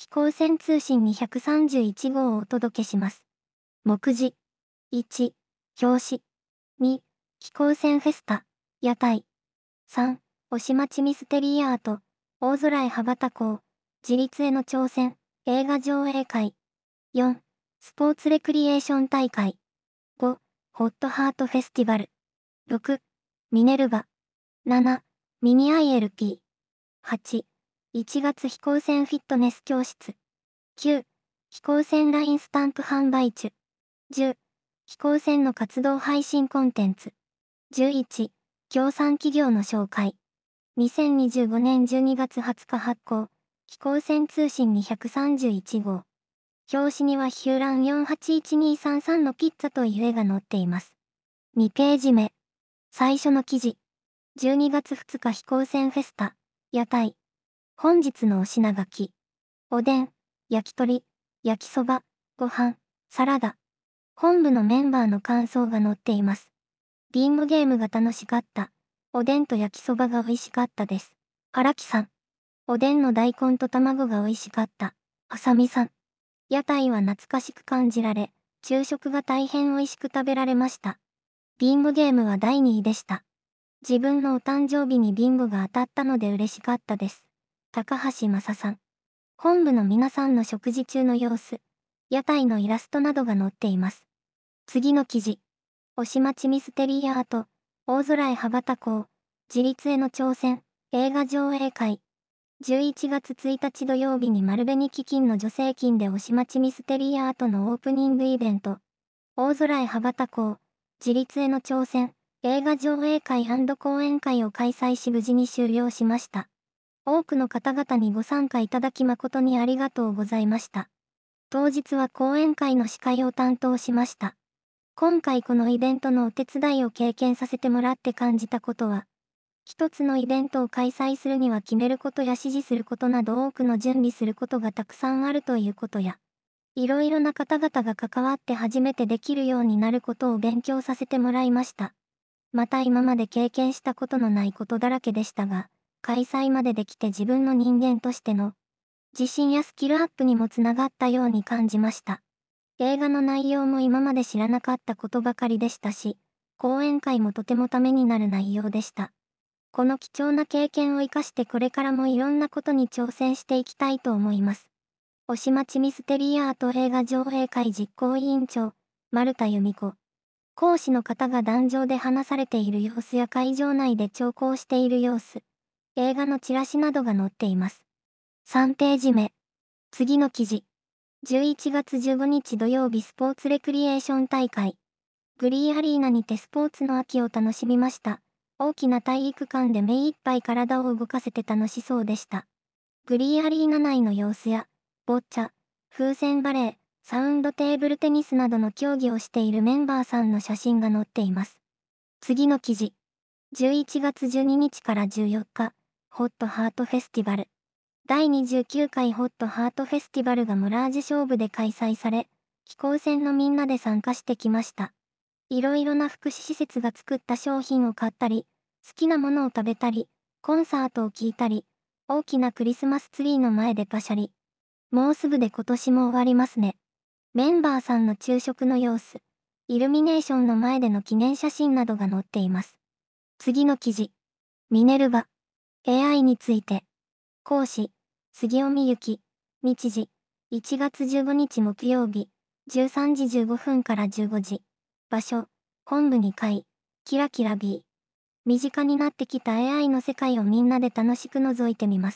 飛行船通信231号をお届けします。目次。1、表紙。2、飛行船フェスタ、屋台。3、押町ミステリーアート、大空へ羽ばたこう、自立への挑戦、映画上映会。4、スポーツレクリエーション大会。5、ホットハートフェスティバル。6、ミネルヴァ。7、ミニ ILP。8、1月飛行船フィットネス教室。9、飛行船 LINE スタンプ販売中。10、飛行船の活動配信コンテンツ。11、協賛企業の紹介。2025年12月20日発行、飛行船通信231号。表紙にはヒューラン481233のピッツァという絵が載っています。2ページ目。最初の記事。12月2日飛行船フェスタ、屋台。本日のお品書き。おでん、焼き鳥、焼きそば、ご飯、サラダ。本部のメンバーの感想が載っています。ビンゴゲームが楽しかった。おでんと焼きそばが美味しかったです。荒木さん。おでんの大根と卵が美味しかった。あさみさん。屋台は懐かしく感じられ、昼食が大変美味しく食べられました。ビンゴゲームは第2位でした。自分のお誕生日にビンゴが当たったので嬉しかったです。高橋正さん。本部の皆さんの食事中の様子、屋台のイラストなどが載っています。次の記事。押町ミステリーアート、大空へ羽ばたこう、自立への挑戦、映画上映会。11月1日土曜日に丸紅基金の助成金で押町ミステリーアートのオープニングイベント、大空へ羽ばたこう、自立への挑戦、映画上映会&講演会を開催し無事に終了しました。多くの方々にご参加いただき誠にありがとうございました。当日は講演会の司会を担当しました。今回このイベントのお手伝いを経験させてもらって感じたことは、一つのイベントを開催するには決めることや指示することなど多くの準備することがたくさんあるということや、いろいろな方々が関わって初めてできるようになることを勉強させてもらいました。また今まで経験したことのないことだらけでしたが、開催までできて自分の人間としての自信やスキルアップにもつながったように感じました。映画の内容も今まで知らなかったことばかりでしたし、講演会もとてもためになる内容でした。この貴重な経験を生かしてこれからもいろんなことに挑戦していきたいと思います。押町ミステリーアート映画上映会実行委員長、丸田由美子。講師の方が壇上で話されている様子や会場内で聴講している様子、映画のチラシなどが載っています。3ページ目。次の記事。11月15日土曜日スポーツレクリエーション大会。グリーアリーナにてスポーツの秋を楽しみました。大きな体育館で目いっぱい体を動かせて楽しそうでした。グリーアリーナ内の様子や、ボッチャ、風船バレー、サウンドテーブルテニスなどの競技をしているメンバーさんの写真が載っています。次の記事。11月12日から14日、ホットハートフェスティバル。第29回ホットハートフェスティバルがモラージュ勝負で開催され、飛行船のみんなで参加してきました。いろいろな福祉施設が作った商品を買ったり、好きなものを食べたり、コンサートを聴いたり、大きなクリスマスツリーの前でパシャリ。もうすぐで今年も終わりますね。メンバーさんの昼食の様子、イルミネーションの前での記念写真などが載っています。次の記事。ミネルヴァ。AI について。講師、杉尾美幸。日時、1月15日木曜日、13時15分から15時。場所、本部2階、キラキラ B。身近になってきた AI の世界をみんなで楽しく覗いてみます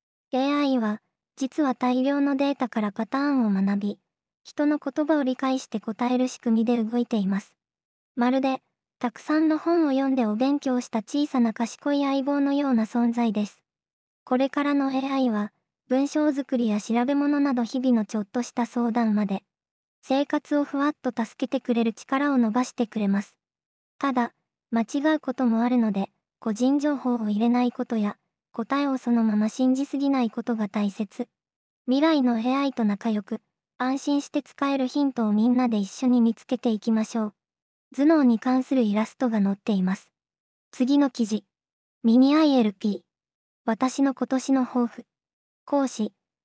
。AI は、実は大量のデータからパターンを学び、人の言葉を理解して答える仕組みで動いています。まるで、たくさんの本を読んでお勉強した小さな賢い相棒のような存在です。これからの AI は、文章作りや調べ物など日々のちょっとした相談まで、生活をふわっと助けてくれる力を伸ばしてくれます。ただ、間違うこともあるので、個人情報を入れないことや、答えをそのまま信じすぎないことが大切。未来の AI と仲良く、安心して使えるヒントをみんなで一緒に見つけていきましょう。頭脳に関するイラストが載っています。次の記事。ミニ ILP。私の今年の抱負。講師、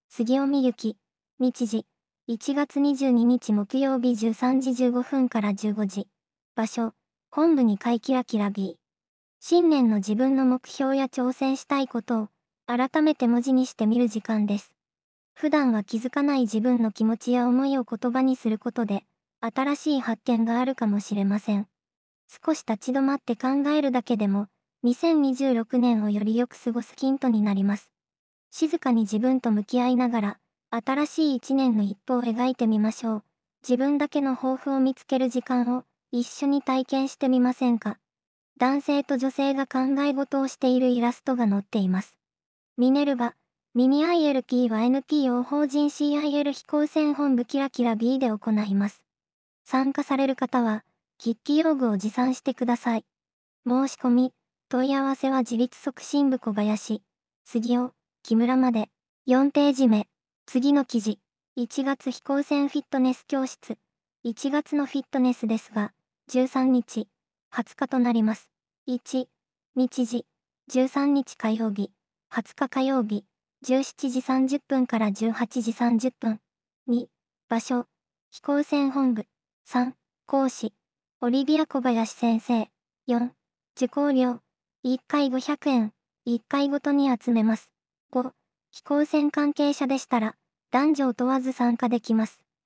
杉尾美幸。日時、1月22日木曜日13時15分から15時。場所、本部2階キラキラ B。新年の自分の目標や挑戦したいことを改めて文字にしてみる時間です。普段は気づかない自分の気持ちや思いを言葉にすることで、新しい発見があるかもしれません。少し立ち止まって考えるだけでも、2026年をよりよく過ごすヒントになります。静かに自分と向き合いながら、新しい一年の一歩を描いてみましょう。自分だけの抱負を見つける時間を一緒に体験してみませんか？男性と女性が考え事をしているイラストが載っています。ミネルヴァ、ミニ ILP は NPO 法人 CIL 飛行船本部キラキラ B で行います。参加される方は、筆記用具を持参してください。申し込み、問い合わせは自立促進部小林、杉尾、木村まで。4ページ目。次の記事。1月飛行船フィットネス教室。1月のフィットネスですが、13日、20日となります。1、日時、13日火曜日、20日火曜日、17時30分から18時30分。2、場所、飛行船本部。3、講師、オリビア小林先生。4、受講料、1回500円、1回ごとに集めます。5、飛行船関係者でしたら、男女を問わず参加できます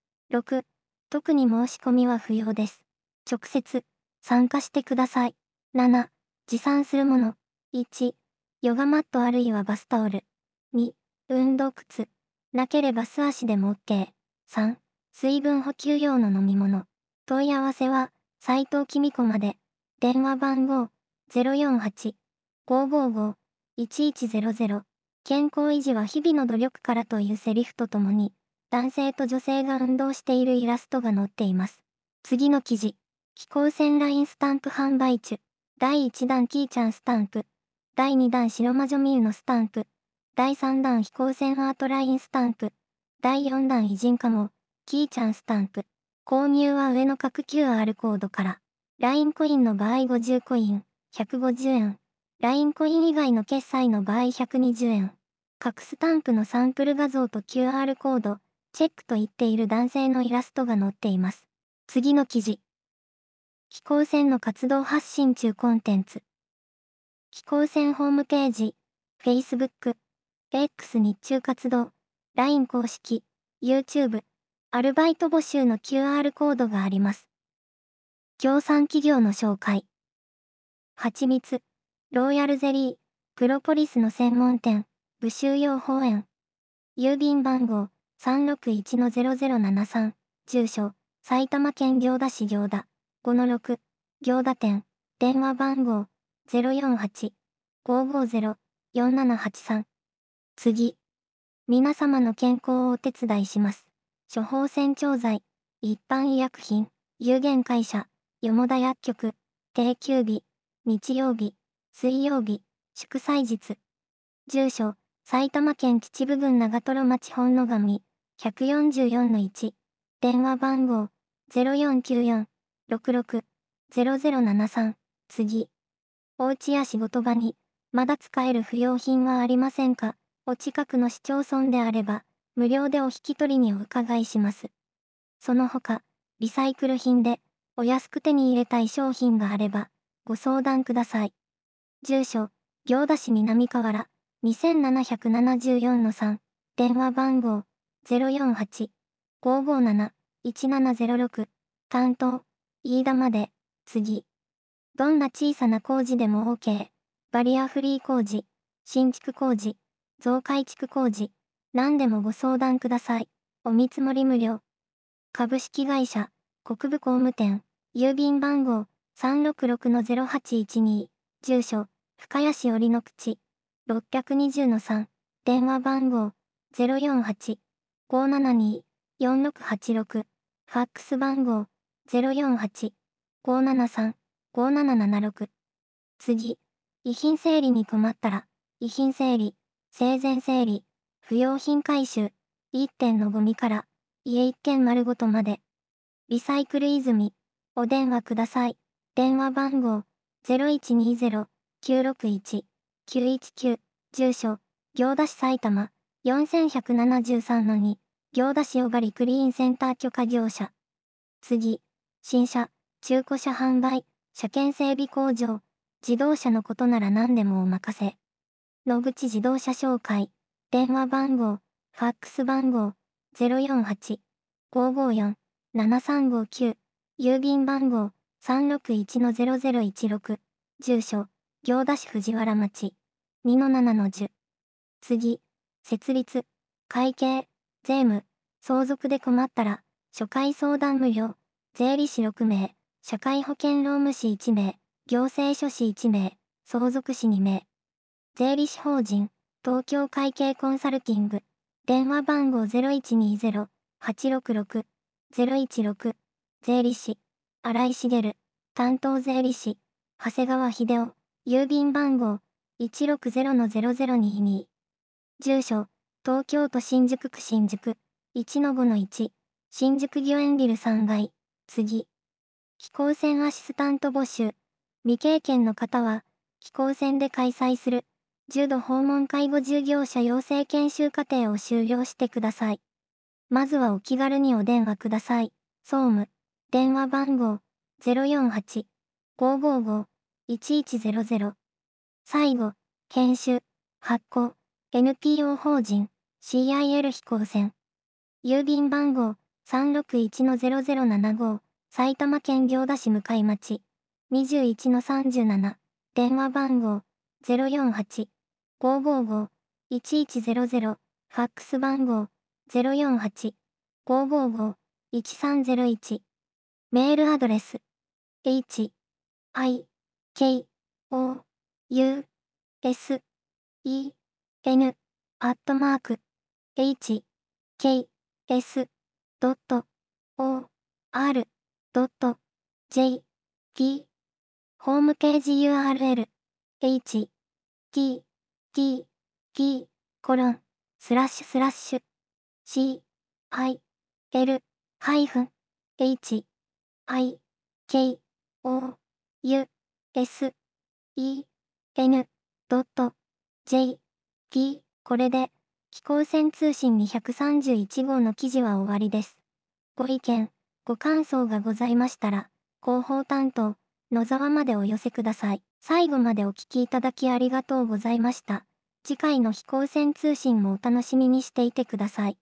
。6、特に申し込みは不要です。直接、参加してください。7、持参するもの。1、ヨガマットあるいはバスタオル。2、運動靴。なければ素足でも OK。3、水分補給用の飲み物。問い合わせは、斉藤きみ子まで。電話番号、048-555-1100。健康維持は日々の努力からというセリフとともに、男性と女性が運動しているイラストが載っています。次の記事。飛行船ラインスタンプ販売中。第1弾キーちゃんスタンプ。第2弾白魔女ミユのスタンプ。第3弾飛行船アートラインスタンプ。第4弾偉人かも。キーちゃんスタンプ。購入は上の各 QR コードから。LINE コインの場合50コイン、150円。LINE コイン以外の決済の場合120円。各スタンプのサンプル画像と QR コード、チェックと言っている男性のイラストが載っています。次の記事。飛行船の活動発信中コンテンツ。飛行船ホームページ、Facebook、X 日中活動、LINE 公式、YouTube、アルバイト募集の QR コードがあります。協賛企業の紹介。はちみつ、ローヤルゼリー、プロポリスの専門店、武州養蜂園。郵便番号、361-0073。住所、埼玉県行田市行田。5-6、行田店。電話番号、048-550-4783。次。皆様の健康をお手伝いします。処方箋調剤、一般医薬品、有限会社、よもだ薬局、定休日、日曜日、水曜日、祝祭日。住所、埼玉県秩父郡長瀞町本野上、144-1。電話番号、0494-66-0073。次。お家や仕事場に、まだ使える不用品はありませんか？お近くの市町村であれば、無料でお引き取りにお伺いします。その他、リサイクル品で、お安く手に入れたい商品があれば、ご相談ください。住所、行田市南河原、2774-3。電話番号、048-557-1706。担当、飯田まで、次。どんな小さな工事でも OK。バリアフリー工事、新築工事、増改築工事、何でもご相談ください。お見積もり無料。株式会社、国部工務店、郵便番号、366-0812。住所、深谷市折の口、620-3。電話番号、048-572-4686。ファックス番号、048-573-5776。次。遺品整理に困ったら、遺品整理、生前整理、不用品回収、一点のゴミから、家一軒丸ごとまで。リサイクル泉、お電話ください。電話番号、0120-961-919。住所、行田市埼玉、 4173-2、行田市小狩クリーンセンター許可業者。次、新車、中古車販売、車検整備工場、自動車のことなら何でもお任せ。野口自動車紹介、電話番号、ファックス番号、048-554-7359、郵便番号、361-0016、住所、行田市藤原町、2-7-10。次、設立、会計、税務、相続で困ったら、初回相談無料、税理士6名、社会保険労務士1名、行政書士1名、相続士2名。税理士法人、東京会計コンサルティング、電話番号0120-866-016、税理士、新井茂、担当税理士、長谷川秀夫、郵便番号160-0022。住所、東京都新宿区新宿、1-5-1、新宿御苑ビル3階、次。飛行船アシスタント募集。未経験の方は、飛行船で開催する、重度訪問介護従業者養成研修課程を修了してください。まずはお気軽にお電話ください。総務、電話番号、048-555-1100。最後、研修、発行、NPO 法人、CIL 飛行船。郵便番号、361-0075、埼玉県行田市向町、21-37、電話番号、048-555-1100、ファックス番号、048-555-1301。メールアドレス、h, i, k, o, u, s, e, n, h, k, s, o, r, j, p、ホームページ URL、h, t, t, p、c, i, l, h, i, k, o, u, s, e, n, j, p。これで、飛行船通信231号の記事は終わりです。ご意見、ご感想がございましたら、広報担当、野沢までお寄せください。最後までお聞きいただきありがとうございました。次回の飛行船通信もお楽しみにしていてください。